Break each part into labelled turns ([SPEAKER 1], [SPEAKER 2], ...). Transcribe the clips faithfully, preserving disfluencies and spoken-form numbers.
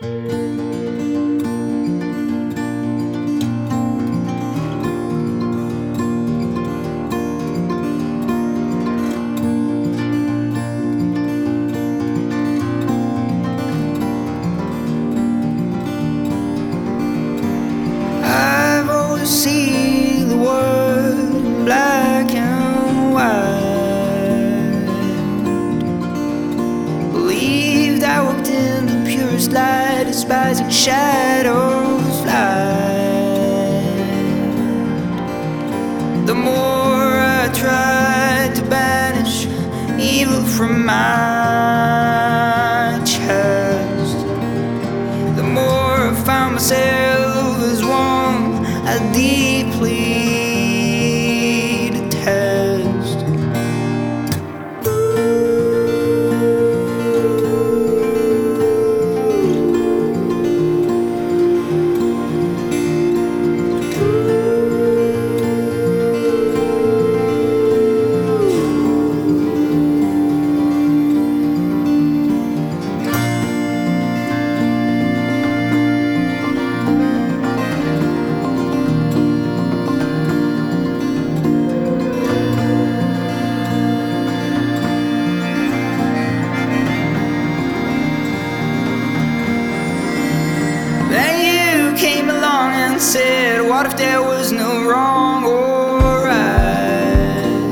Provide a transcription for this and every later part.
[SPEAKER 1] I've always seen the world in black and white. Believed I walked in the purest light, despising shadows fly. The more I tried to banish evil from my chest, the more I found myself as one I deeply detest. Came along and said, what if there was no wrong or right?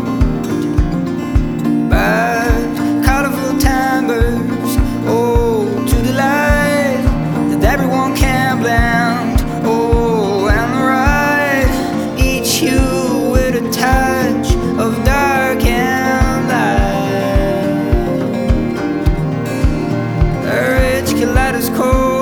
[SPEAKER 1] But colorful timbers, oh, to the light that everyone can blend, oh, and right, each hue with a touch of dark and light. A rich kaleidoscope